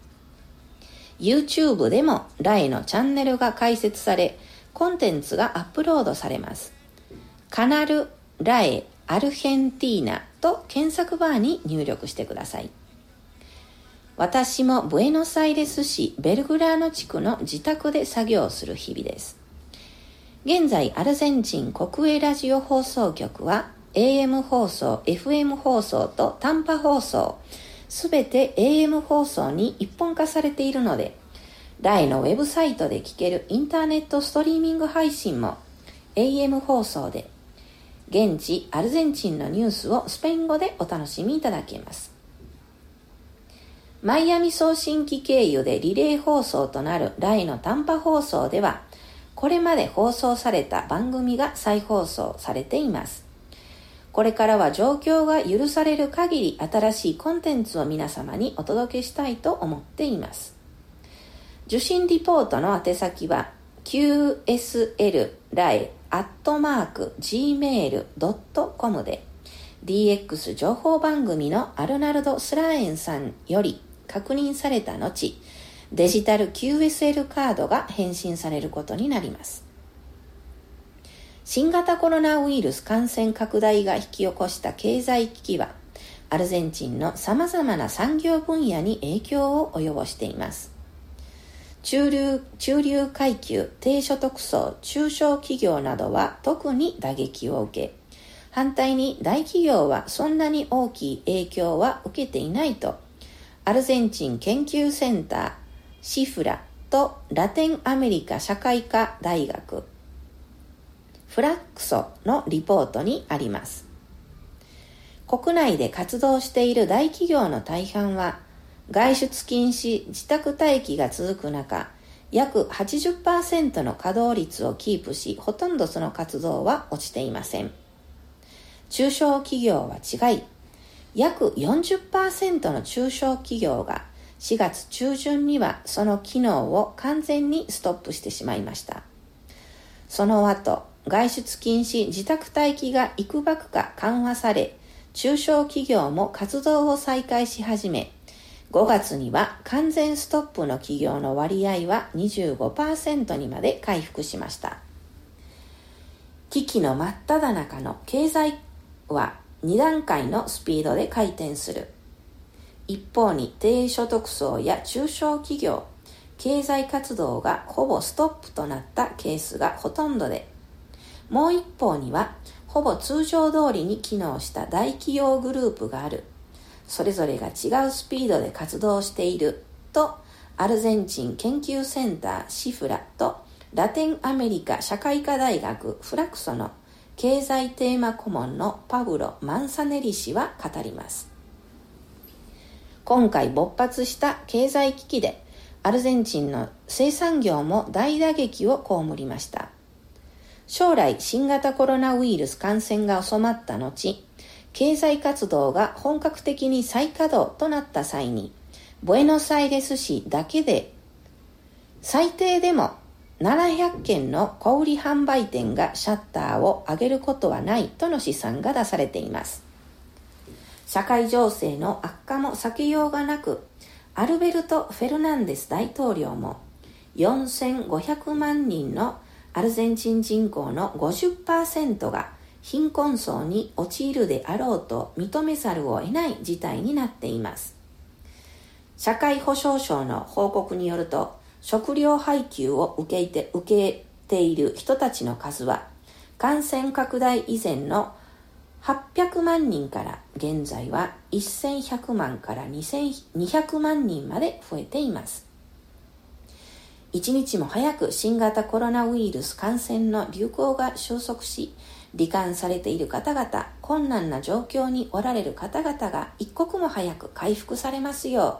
。YouTube でもラエのチャンネルが開設され、コンテンツがアップロードされます。カナルラエアルヘンティーナと検索バーに入力してください。私もブエノスアイレス市ベルグラーノ地区の自宅で作業する日々です。現在アルゼンチン国営ラジオ放送局は エーエム 放送、エフエム 放送と短波放送、すべて エーエム 放送に一本化されているので、ラエのウェブサイトで聞けるインターネットストリーミング配信も エーエム 放送で、現地アルゼンチンのニュースをスペイン語でお楽しみいただけます。マイアミ送信機経由でリレー放送となるラエの短波放送では、これまで放送された番組が再放送されています。これからは状況が許される限り新しいコンテンツを皆様にお届けしたいと思っています。受信リポートの宛先は キューエスエル ラエ アットマーク ジーメール ドットコム で ディーエックス 情報番組のアルナルド・スラーエンさんより確認された後、デジタル キューエスエル カードが返信されることになります。新型コロナウイルス感染拡大が引き起こした経済危機は、アルゼンチンのさまざまな産業分野に影響を及ぼしています。中流、中流階級、低所得層、中小企業などは特に打撃を受け、反対に大企業はそんなに大きい影響は受けていないと、アルゼンチン研究センター、シフラとラテンアメリカ社会科大学、フラックソのリポートにあります。国内で活動している大企業の大半は、外出禁止、自宅待機が続く中、約 はちじゅっパーセント の稼働率をキープし、ほとんどその活動は落ちていません。中小企業は違い、約 よんじゅっパーセント の中小企業がしがつ中旬にはその機能を完全にストップしてしまいました。その後、外出禁止、自宅待機がいくばくか緩和され、中小企業も活動を再開し始め、ごがつには完全ストップの企業の割合は にじゅうごパーセント にまで回復しました。危機の真っ只中の経済はに段階のスピードで回転する。一方に低所得層や中小企業、経済活動がほぼストップとなったケースがほとんどで、もう一方にはほぼ通常通りに機能した大企業グループがある。それぞれが違うスピードで活動していると、アルゼンチン研究センターシフラとラテンアメリカ社会科大学フラクソの経済テーマ顧問のパブロ・マンサネリ氏は語ります。今回勃発した経済危機でアルゼンチンの生産業も大打撃を被りました。将来新型コロナウイルス感染が収まった後、経済活動が本格的に再稼働となった際に、ブエノスアイレス市だけで最低でもななひゃくけんの小売販売店がシャッターを上げることはないとの試算が出されています。社会情勢の悪化も避けようがなく、アルベルト・フェルナンデス大統領もよんせんごひゃくまんにんのアルゼンチン人口の ごじゅっパーセント が貧困層に陥るであろうと認めざるを得ない事態になっています。社会保障省の報告によると、食料配給を受けて、受けている人たちの数は感染拡大以前のはっぴゃくまんにんから現在はせんひゃくまんからにせんにひゃくまんにんまで増えています。一日も早く新型コロナウイルス感染の流行が収束し、罹患されている方々、困難な状況におられる方々が一刻も早く回復されますよう、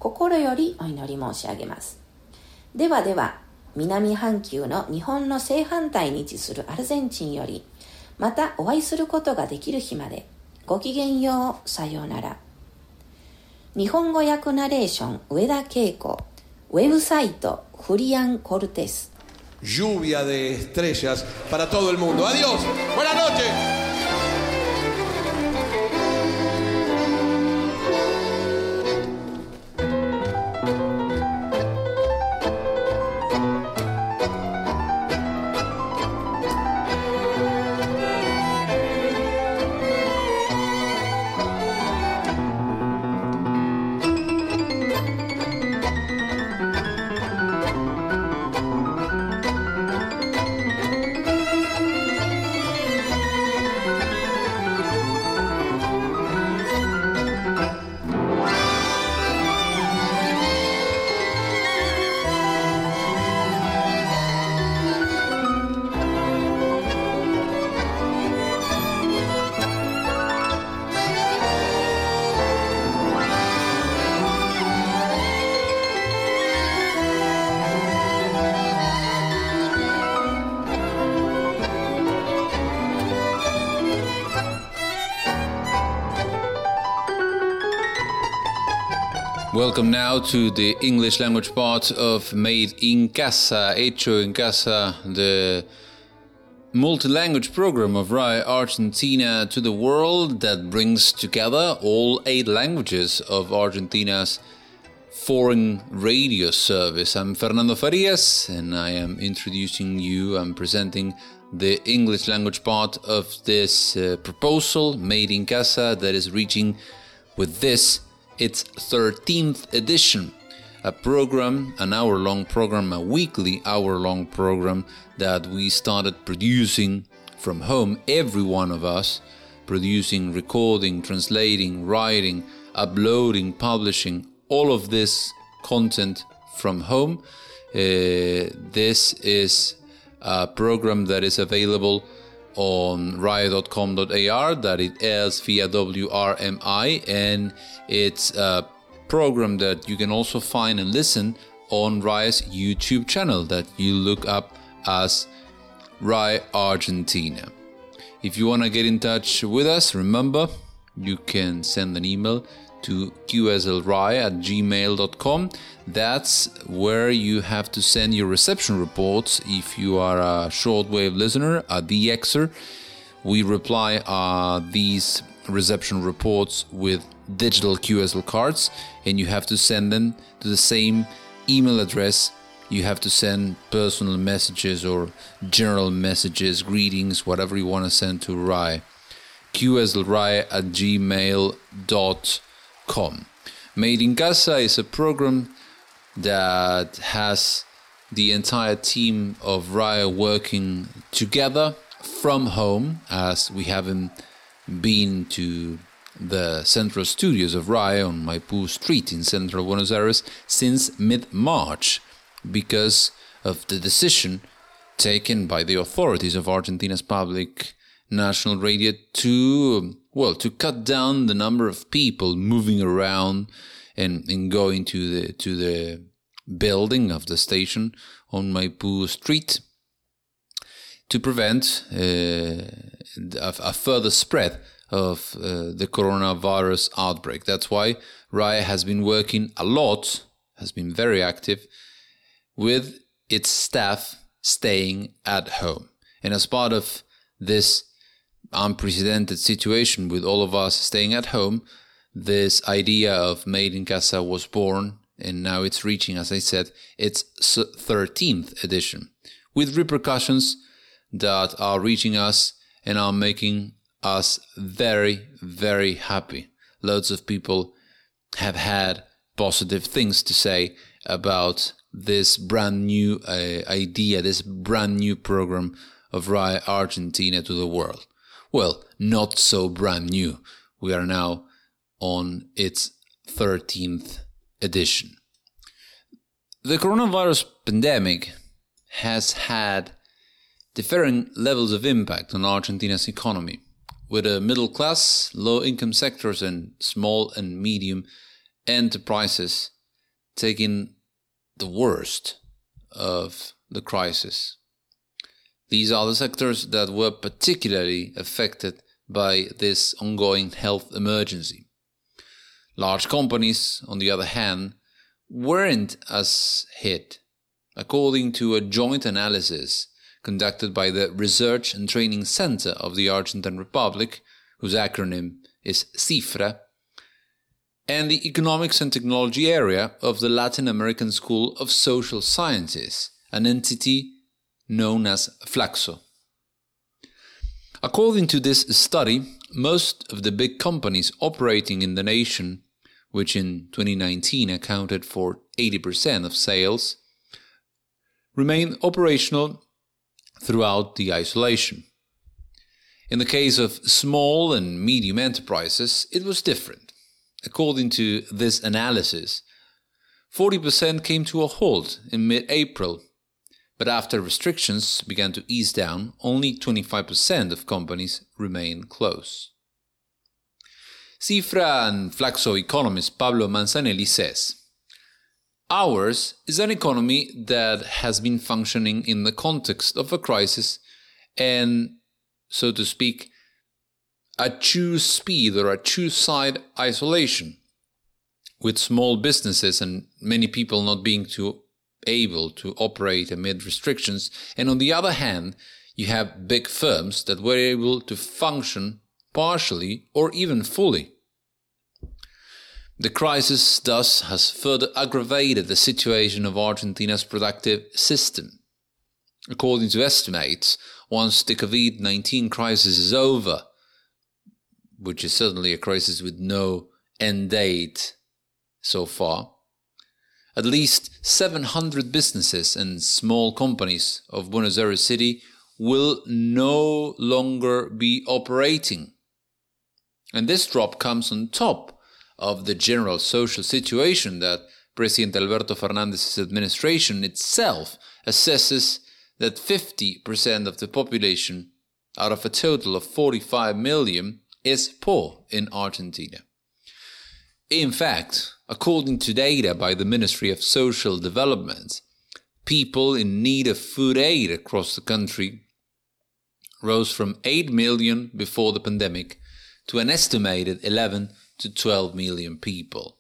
心よりお祈り申し上げます。ではでは、南半球の日本の正反対に位置するアルゼンチンより、またお会いすることができる日まで、ごきげんよう、さようなら。日本語訳ナレーション上田恵子、ウェブサイトフリアン・コルテス。 Lluvia de estrellas para todo el mundo. Adiós, buenas noches. Welcome now to the English language part of Made in Casa, Hecho en Casa, the multi-language program of R A E Argentina to the world that brings together all eight languages of Argentina's foreign radio service. I'm Fernando Farias and I am introducing you and presenting the English language part of this uh, proposal, Made in Casa, that is reaching with this its thirteenth edition, a program, an hour-long program, a weekly hour-long program that we started producing from home, every one of us, producing, recording, translating, writing, uploading, publishing, all of this content from home. Uh, this is a program that is available on rai dot com dot a r, that it airs via W R M I, and it's a program that you can also find and listen on R A E's YouTube channel that you look up as R A E Argentina. If you want to get in touch with us, remember, you can send an email to q s l r a e at gmail dot com. That's where you have to send your reception reports if you are a shortwave listener, a D Xer. We reply uh, these reception reports with digital Q S L cards, and you have to send them to the same email address. You have to send personal messages or general messages, greetings, whatever you want to send to R A E. q s l r a e at gmail dot com. Made in Casa is a program that has the entire team of R A E working together from home, as we haven't been to the central studios of R A E on Maipú Street in central Buenos Aires since mid-March, because of the decision taken by the authorities of Argentina's public national radio to, well, to cut down the number of people moving around and, and going to the to the building of the station on Maipú Street, to prevent uh, a, a further spread of uh, the coronavirus outbreak. That's why R A E has been working a lot, has been very active, with its staff staying at home. And as part of this unprecedented situation with all of us staying at home, this idea of Made in Casa was born, and now it's reaching, as I said, its thirteenth edition, with repercussions that are reaching us and are making us very, very happy. Loads of people have had positive things to say about this brand new uh, idea, this brand new program of R A E Argentina to the world. Well, not so brand new. We are now on its thirteenth edition. The coronavirus pandemic has had differing levels of impact on Argentina's economy, with a middle class, low income sectors and small and medium enterprises taking the worst of the crisis. These are the sectors that were particularly affected by this ongoing health emergency. Large companies, on the other hand, weren't as hit. According to a joint analysis conducted by the Research and Training Center of the Argentine Republic, whose acronym is CIFRA, and the Economics and Technology area of the Latin American School of Social Sciences, an entity known as Flaxo. According to this study, most of the big companies operating in the nation, which in twenty nineteen accounted for eighty percent of sales, remained operational throughout the isolation. In the case of small and medium enterprises, it was different. According to this analysis, forty percent came to a halt in mid-April, but after restrictions began to ease down, only twenty-five percent of companies remained closed. Cifra and Flaxo economist Pablo Manzanelli says, "Ours is an economy that has been functioning in the context of a crisis and, so to speak, a true speed or a true side isolation, with small businesses and many people not being too able to operate amid restrictions, and on the other hand, you have big firms that were able to function partially or even fully. The crisis thus has further aggravated the situation of Argentina's productive system. According to estimates, once the COVID nineteen crisis is over, which is certainly a crisis with no end date so far, at least seven hundred businesses and small companies of Buenos Aires City will no longer be operating. And this drop comes on top of the general social situation that President Alberto Fernandez's administration itself assesses that fifty percent of the population, out of a total of forty-five million, is poor in Argentina. In fact, according to data by the Ministry of Social Development, people in need of food aid across the country rose from eight million before the pandemic to an estimated eleven to twelve million people.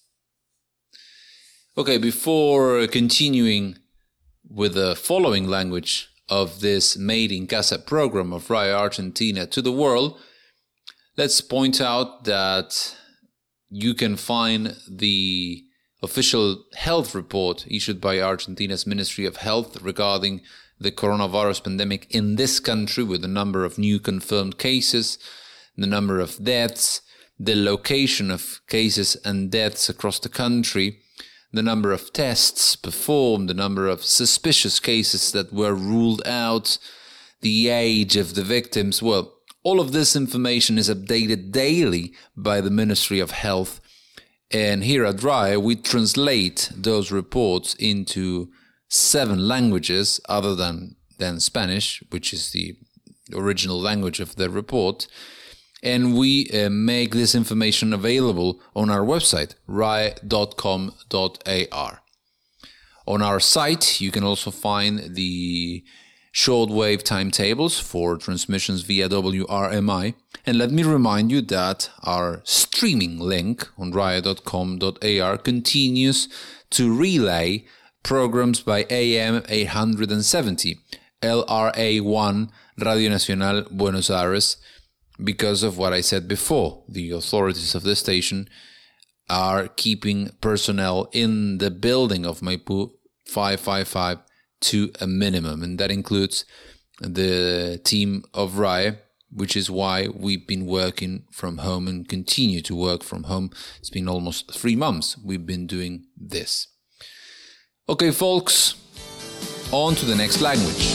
Okay, before continuing with the following language of this Made in Casa program of R A E Argentina to the world, let's point out that you can find the official health report issued by Argentina's Ministry of Health regarding the coronavirus pandemic in this country, with the number of new confirmed cases, the number of deaths, the location of cases and deaths across the country, the number of tests performed, the number of suspicious cases that were ruled out, the age of the victims. Well, all of this information is updated daily by the Ministry of Health, and here at R A E we translate those reports into seven languages other than, than Spanish, which is the original language of the report, and we uh, make this information available on our website, rae dot com dot a r. On our site you can also find the shortwave timetables for transmissions via W R M I. And let me remind you that our streaming link on rae dot com dot a r continues to relay programs by A M eight seventy, L R A one, Radio Nacional Buenos Aires, because of what I said before. The authorities of the station are keeping personnel in the building of Maipú five five five to a minimum, and that includes the team of R A E, which is why we've been working from home and continue to work from home. It's been almost three months we've been doing this. Okay, folks, on to the next language.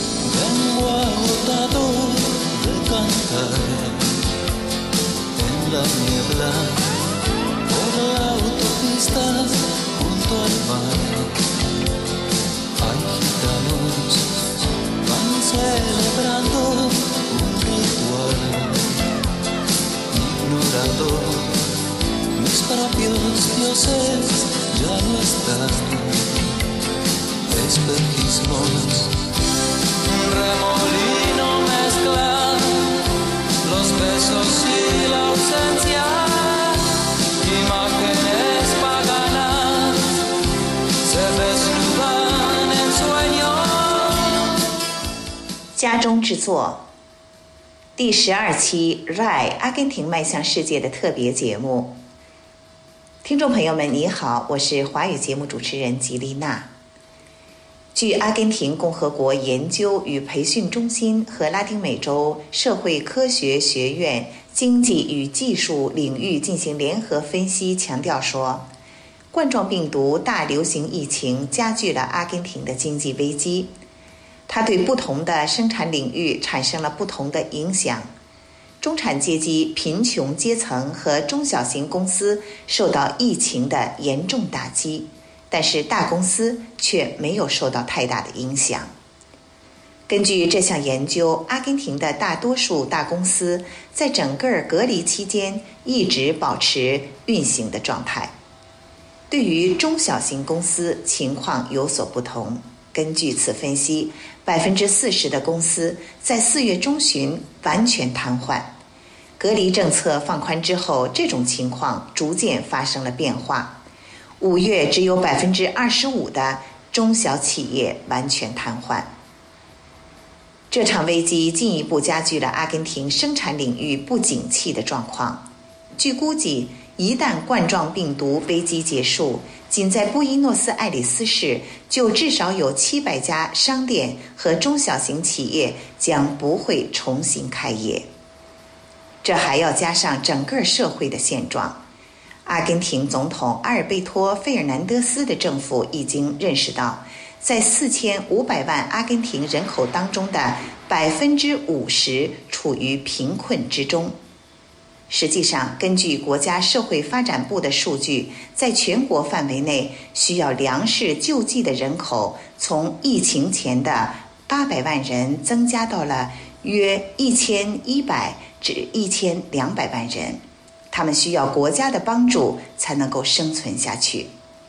Celebrando un ritual, ignorando mis propios dioses ya no están. Espejismos, un remolino mezcla los besos y la ausencia, imágenes paganas se desnudan en sueños。 家中制作第十二期 R A I 阿根廷迈向世界的特别节目。听众朋友们，你好，我是华语节目主持人吉丽娜。据阿根廷共和国研究与培训中心和拉丁美洲社会科学学院经济与技术领域进行联合分析，强调说，冠状病毒大流行疫情加剧了阿根廷的经济危机，它对不同的生产领域产生了不同的影响。中产阶级、贫穷阶层和中小型公司受到疫情的严重打击，但是大公司却没有受到太大的影响。根据这项研究，阿根廷的大多数大公司在整个隔离期间一直保持运行的状态。对于中小型公司，情况有所不同。根据此分析，百分之四十的公司在四月中旬完全瘫痪。隔离政策放宽之后，这种情况逐渐发生了变化。五月只有百分之二十五的中小企业完全瘫痪。这场危机进一步加剧了阿根廷生产领域不景气的状况。据估计，一旦冠状病毒危机结束，仅在布宜诺斯艾利斯市就至少有七百家商店和中小型企业将不会重新开业。这还要加上整个社会的现状。阿根廷总统阿尔贝托·费尔南德斯的政府已经认识到，在四千五百万阿根廷人口当中的百分之五十处于贫困之中。实际上，根据国家社会发展部的数据，在全国范围内需要粮食救济的人口从疫情前的八百万人增加到了约一千一百至一千两百万人。他们需要国家的帮助才能够生存下去。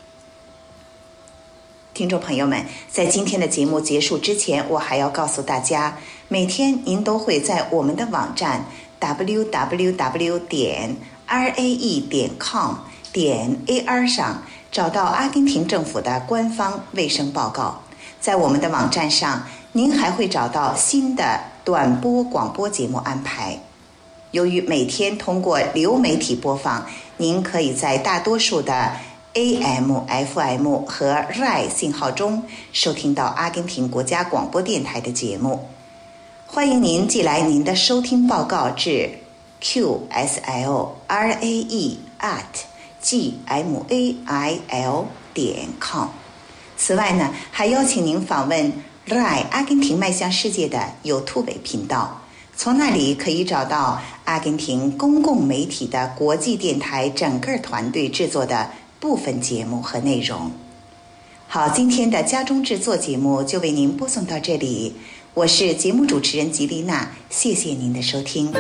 听众朋友们，在今天的节目结束之前，我还要告诉大家，每天您都会在我们的网站 double-u double-u double-u 点 r a e 点 com 点 a r 上找到阿根廷政府的官方卫生报告。在我们的网站上，您还会找到新的短波广播节目安排。由于每天通过流媒体播放，您可以在大多数的 A M、F M 和 R A I 信号中收听到阿根廷国家广播电台的节目。欢迎您寄来您的收听报告至 Q S L R A E at G M A I L 点 com。此外呢，还邀请您访问 R A I 阿根廷迈向世界的 YouTube 频道。从那里可以找到阿根廷公共媒体的国际电台整个团队制作的部分节目和内容。好，今天的家中制作节目就为您播送到这里，我是节目主持人吉丽娜，谢谢您的收听。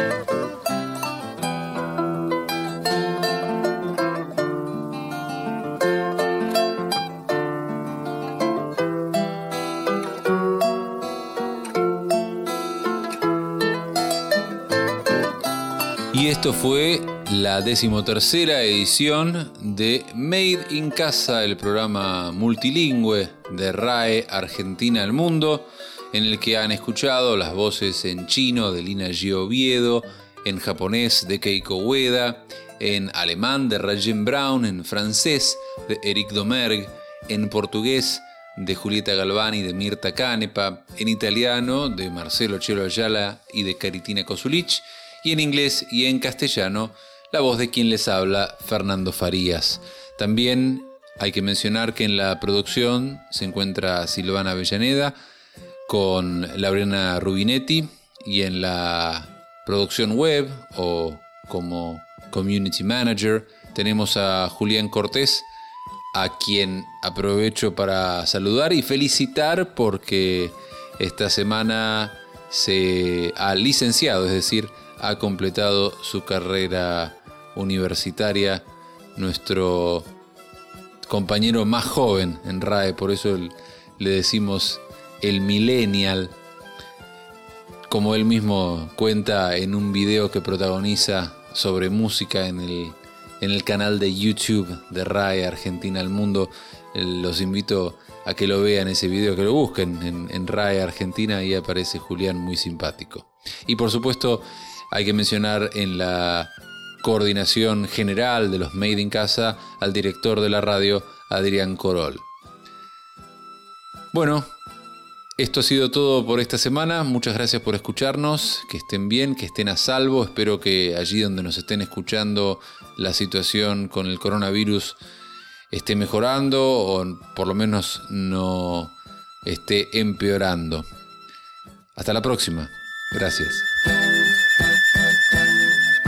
Y esto fue la decimotercera edición de Made in Casa, el programa multilingüe de R A I Argentina al Mundo, en el que han escuchado las voces en chino de Lina G. Oviedo, en japonés de Keiko Ueda, en alemán de Rajen Brown, en francés de Eric Domergue, en portugués de Julieta Galvani y de Mirta Canepa, en italiano de Marcelo Chelo Ayala y de Caritina Kosulich, y en inglés y en castellano la voz de quien les habla, Fernando Farías. También hay que mencionar que en la producción se encuentra Silvana Avellaneda con Laurena Rubinetti, y en la producción web o como Community Manager tenemos a Julián Cortés, a quien aprovecho para saludar y felicitar porque esta semana se ha licenciado, es decir, ha completado su carrera universitaria nuestro compañero más joven en R A E, por eso el, le decimos el millennial, como él mismo cuenta en un video que protagoniza sobre música en el, en el canal de YouTube de R A E Argentina al Mundo. Los invito a que lo vean ese video, que lo busquen en, en R A E Argentina, y aparece Julián muy simpático. Y por supuesto hay que mencionar en la coordinación general de los Made in Casa al director de la radio, Adrián Corol. Bueno, esto ha sido todo por esta semana. Muchas gracias por escucharnos, que estén bien, que estén a salvo. Espero que allí donde nos estén escuchando la situación con el coronavirus esté mejorando o por lo menos no esté empeorando. Hasta la próxima. Gracias.